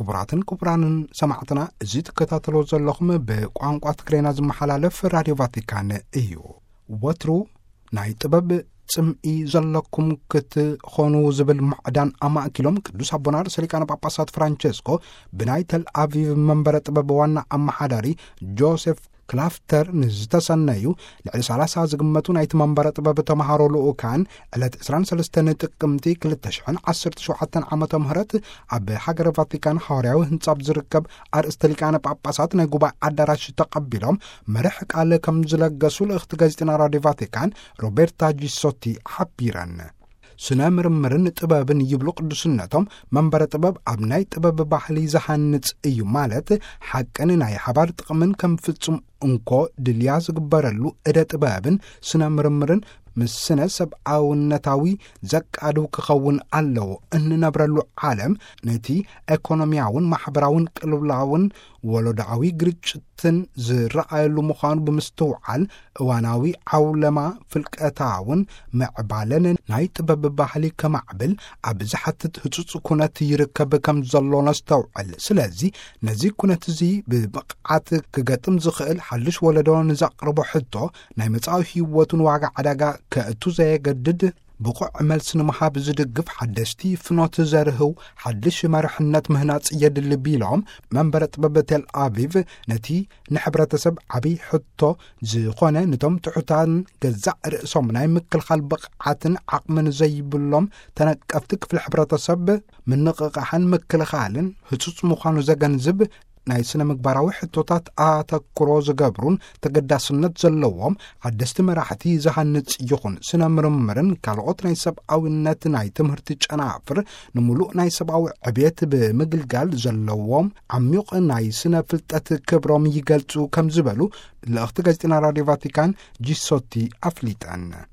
ክቡራትን ክቡራንን ሰማዕትና እዚ ትከታተሎ ዘለኹም ብቋንቋ ትግርኛ ዝመሓላለፍ ራድዮ ቫቲካን እዩ። ወትሩ ናይ ጥበብ ጽምኢ ዘለኩም ክትኾኑ ዝብል ማዕዳን ኣማእኪሎም ቅዱስ አቡና ርእሰ ሊቃነ ጳጳሳት ፍራንቼስኮ ብናይ ተል አቪቭ መንበረ ጥበብ ዋና ኣመሓዳሪ ጆሴፍ ክላፍተር ንዝተሰነዩ ልዕሊ 30 ዝግመቱ ናይቲ መንበረ ጥበብ ተምሃሮ ልኡካን ዕለት 23 ጥቅምቲ 2017 ዓመተ ምህረት ኣብ ሃገረ ቫቲካን ሐዋርያዊ ህንጻብ ዝርከብ ኣርእስተ ሊቃነ ጳጳሳት ናይ ጉባኤ አዳራሽ ተቀቢሎም መርሕ ቃል ከም ዝለገሱ ልእኽቲ ጋዜጣና ራድዮ ቫቲካን ሮቤርታ ጂሶቲ ሓቢረን። ስነ ምርምርን ጥበብን ይብሉ ቅዱስነቶም መንበረ ጥበብ ኣብ ናይ ጥበብ ባህሊ ዝሃንጽ እዩ ማለት ሓቅን ናይ ሓባር ጥቕምን ከም ፍጹም እንኮ ድልያ ዝግበረሉ እደ ጥበብን ስነ ምርምርን ምስ ስነ ሰብኣውነታዊ ዘቃድው ክኸውን ኣለዎ። እንነብረሉ ዓለም ነቲ ኢኮኖሚያውን ማሕበራውን ቅልውላውን ወለዳዊ ግርጭትን ዝረኣየሉ ምዃኑ ብምስትውዓል እዋናዊ ዓውለማ ፍልቀታውን ምዕባለን ናይ ጥበብ ባህሊ ከማዕብል ኣብ ዝሓትት ህጹጽ ኩነት ይርከብ ከም ዘሎ ነስተውዕል። ስለዚ ነዚ ኩነት እዚ ብብቕዓት ክገጥም ዝኽእል ሓልሽ ወለዶ ንዘቕርቦ ሕቶ ናይ መጻኢ ህይወቱን ዋጋ ዓዳጋ ከእቱ ዘየገድድ ብቑዕ መልሲ ንምሃብ ዝድግፍ ሓደስቲ ፍኖት ዘርህው ሓድሽ መርሕነት ምህናጽ የድሊ ቢሎም መንበረ ጥበብ ቴል አቪቭ ነቲ ንሕብረተሰብ ዓብይ ሕቶ ዝኾነ ነቶም ትሑታን ገዛእ ርእሶም ናይ ምክልኻል ብቕዓትን ዓቕምን ዘይብሎም ተነቀፍቲ ክፍሊ ሕብረተሰብ ምንቕቓሕን ምክልኻልን ህጹጽ ምዃኑ ዘገንዝብ ናይ ስነ ምግባራዊ ሕቶታት ኣተኩሮ ዝገብሩን ተገዳስነት ዘለዎም ሓደስቲ መራሕቲ ዝሃንጽ ይኹን ስነ ምርምርን ካልኦት ናይ ሰብኣውነት ናይ ትምህርቲ ጨናፍር ንምሉእ ናይ ሰብኣዊ ዕብየት ብምግልጋል ዘለዎም ዓሚቕ ናይ ስነ ፍልጠት ክብሮም ይገልጹ ከም ዝበሉ ልእኽቲ ጋዜጣና ራድዮ ቫቲካን ጂሶቲ ኣፍሊጠን።